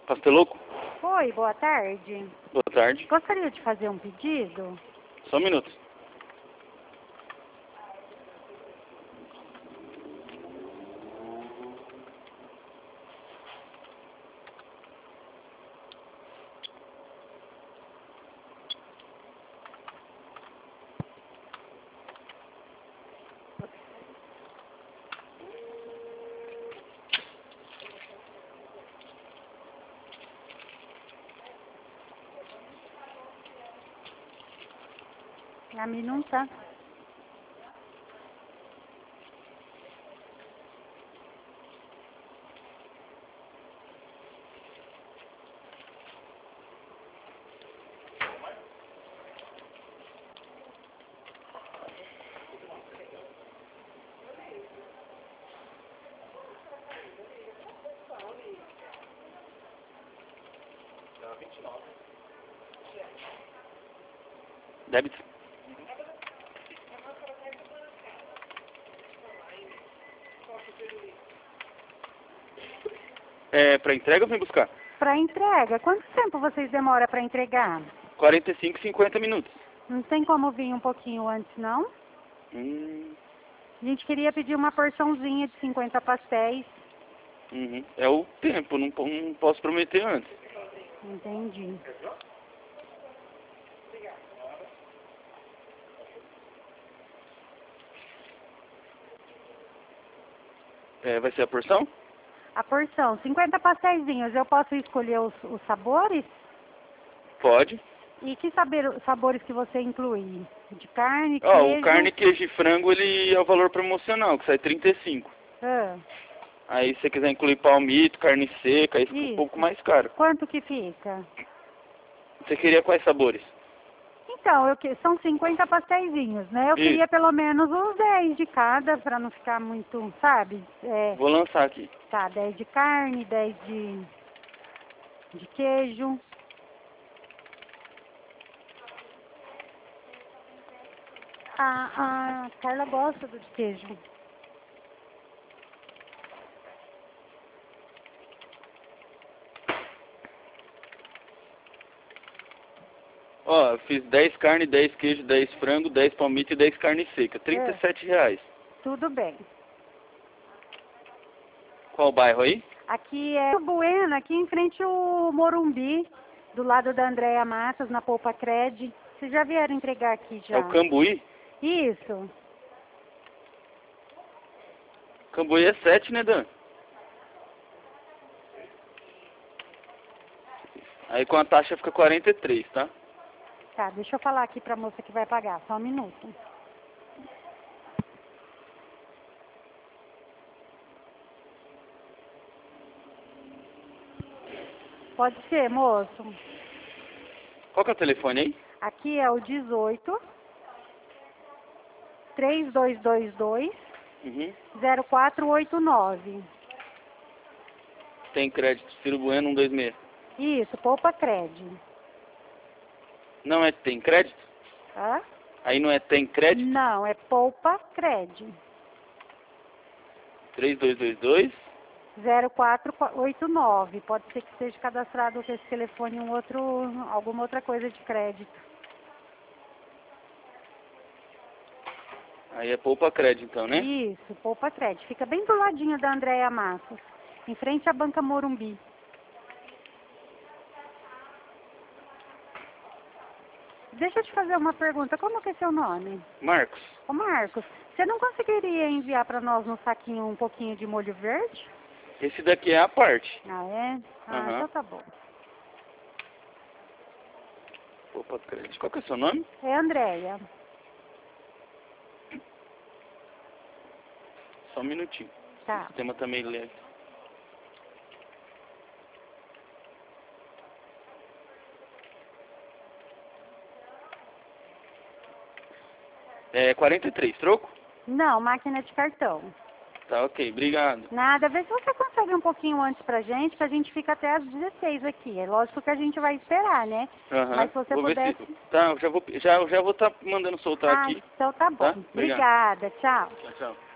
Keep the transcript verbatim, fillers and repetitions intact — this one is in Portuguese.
Pasteloco? Oi, boa tarde. Boa tarde. Gostaria de fazer um pedido? Só um minuto. A mim não tá. Débito? É pra entrega ou vem buscar? Para entrega, quanto tempo vocês demoram para entregar? quarenta e cinco, cinquenta minutos. Não tem como vir um pouquinho antes, não? Hum, A gente queria pedir uma porçãozinha de cinquenta pastéis. uhum. É o tempo, não, po- não posso prometer antes. Entendi. É, vai ser a porção? A porção, cinquenta pastéisinhos, eu posso escolher os, os sabores? Pode. E que saber, sabores que você inclui? De carne, Ó, queijo? o carne, queijo e frango, ele é o valor promocional, que sai trinta e cinco. Ah, Aí se você quiser incluir palmito, carne seca, aí fica um isso. pouco mais caro. Quanto que fica? Você queria quais sabores? Então, eu que, são cinquenta pastéisinhos, né? Eu Isso. queria pelo menos uns dez de cada, para não ficar muito, sabe? É, Vou lançar aqui. tá, dez de carne, dez de, de queijo. A, a Carla gosta do de queijo. Ó, eu fiz dez carne, dez queijo, dez frango, dez palmito e dez carne seca. trinta e sete reais. Tudo bem. Qual bairro aí? Aqui é o Bueno, aqui em frente ao Morumbi, do lado da Andréia Matos, na Poupa Cred. Vocês já vieram entregar aqui já? É o Cambuí? Isso. Cambuí é sete, né, Dan? Aí com a taxa fica quarenta e três, tá? Tá, deixa eu falar aqui pra moça que vai pagar, só um minuto. Pode ser, moço. Qual que é o telefone aí? Aqui é o dezoito, três dois dois dois, Uhum. zero quatro oito nove. Tem crédito. Ciro Bueno cento e vinte e seis. Isso, Poupa Cred. Não é tem crédito? Hã? Aí não é tem crédito? Não, é Poupa Cred. três dois dois dois. zero quatro oito nove. Pode ser que seja cadastrado com esse telefone um outro, alguma outra coisa de crédito. Aí é poupa crédito então, né? Isso, Poupa Cred. Fica bem do ladinho da Andréia Matos, em frente à Banca Morumbi. Deixa eu te fazer uma pergunta. Como que é seu nome? Marcos, Ô Marcos, você não conseguiria enviar para nós no saquinho um pouquinho de molho verde? esse daqui é a parte. Ah, é? Ah, Aham. então tá bom. Poupa crédito. Qual que é o seu nome? É Andréia. Só um minutinho. Tá. O sistema tá meio lento. É quarenta e três, troco? Não, máquina de cartão. Tá, ok. Obrigado. Nada, vê se você consegue um pouquinho antes pra gente, que a gente fica até às dezesseis aqui. É lógico que a gente vai esperar, né? Aham. Mas se você Vou ver pudesse... se... Tá, eu já vou já, já vou estar mandando soltar Ah, aqui. então tá bom. Tá? Obrigado. Obrigada, tchau. Tchau, tchau.